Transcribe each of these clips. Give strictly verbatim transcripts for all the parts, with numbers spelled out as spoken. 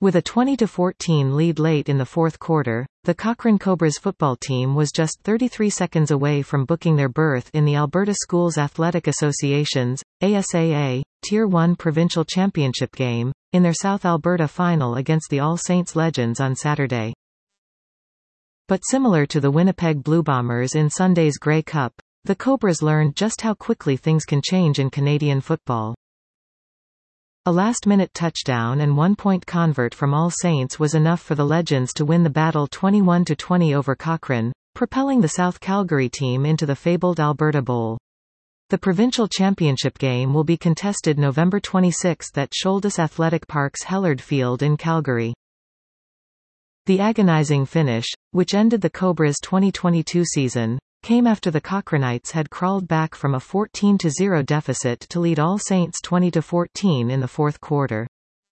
With a twenty to fourteen lead late in the fourth quarter, the Cochrane Cobras football team was just thirty-three seconds away from booking their berth in the Alberta Schools Athletic Association's, A S A A, Tier one Provincial Championship game, in their South Alberta final against the All Saints Legends on Saturday. But similar to the Winnipeg Blue Bombers in Sunday's Grey Cup, the Cobras learned just how quickly things can change in Canadian football. A last-minute touchdown and one-point convert from All Saints was enough for the Legends to win the battle twenty-one to twenty over Cochrane, propelling the South Calgary team into the fabled Alberta Bowl. The provincial championship game will be contested November twenty-sixth at Sholdus Athletic Park's Hellard Field in Calgary. The agonizing finish, which ended the Cobras' twenty twenty-two season, came after the Cochranites had crawled back from a fourteen to zero deficit to lead All Saints twenty to fourteen in the fourth quarter.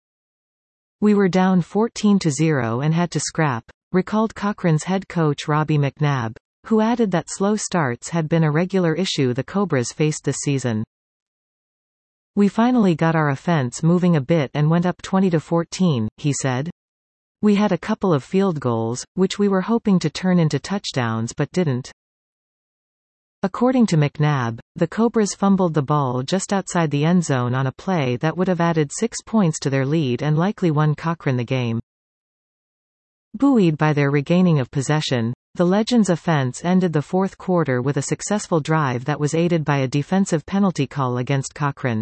"We were down fourteen to zero and had to scrap," recalled Cochrane's head coach Robbie McNabb, who added that slow starts had been a regular issue the Cobras faced this season. "We finally got our offense moving a bit and went up twenty to fourteen, he said. "We had a couple of field goals, which we were hoping to turn into touchdowns but didn't." According to McNabb, the Cobras fumbled the ball just outside the end zone on a play that would have added six points to their lead and likely won Cochrane the game. Buoyed by their regaining of possession, the Legends' offense ended the fourth quarter with a successful drive that was aided by a defensive penalty call against Cochrane.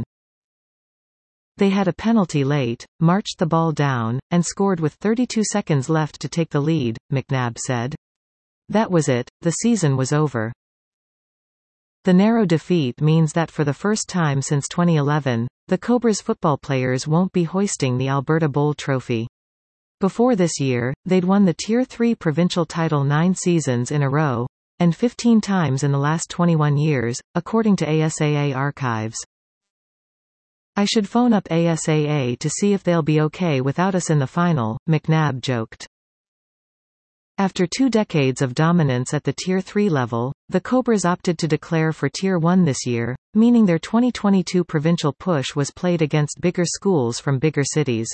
They had a penalty late, marched the ball down, and scored with thirty-two seconds left to take the lead, McNabb said. "That was it, the season was over." The narrow defeat means that for the first time since twenty eleven, the Cobras football players won't be hoisting the Alberta Bowl trophy. Before this year, they'd won the Tier three provincial title nine seasons in a row, and fifteen times in the last twenty-one years, according to A S A A archives. "I should phone up A S A A to see if they'll be okay without us in the final," McNabb joked. After two decades of dominance at the Tier three level, the Cobras opted to declare for Tier one this year, meaning their twenty twenty-two provincial push was played against bigger schools from bigger cities.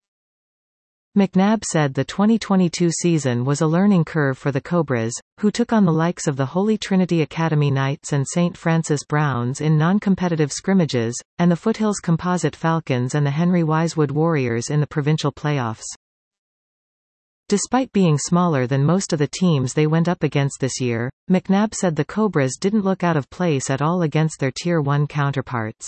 McNabb said the twenty twenty-two season was a learning curve for the Cobras, who took on the likes of the Holy Trinity Academy Knights and Saint Francis Browns in non-competitive scrimmages, and the Foothills Composite Falcons and the Henry Wisewood Warriors in the provincial playoffs. Despite being smaller than most of the teams they went up against this year, McNabb said the Cobras didn't look out of place at all against their Tier one counterparts.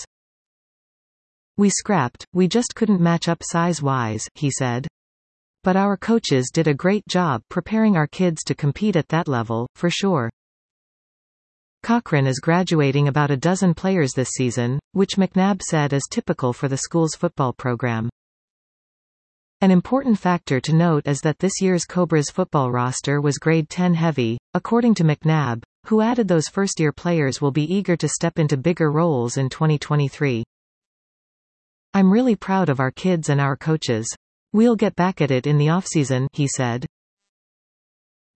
"We scrapped, we just couldn't match up size-wise," he said. "But our coaches did a great job preparing our kids to compete at that level, for sure." Cochrane is graduating about a dozen players this season, which McNabb said is typical for the school's football program. An important factor to note is that this year's Cobras football roster was grade ten heavy, according to McNabb, who added those first-year players will be eager to step into bigger roles in twenty twenty-three. "I'm really proud of our kids and our coaches. We'll get back at it in the offseason," he said.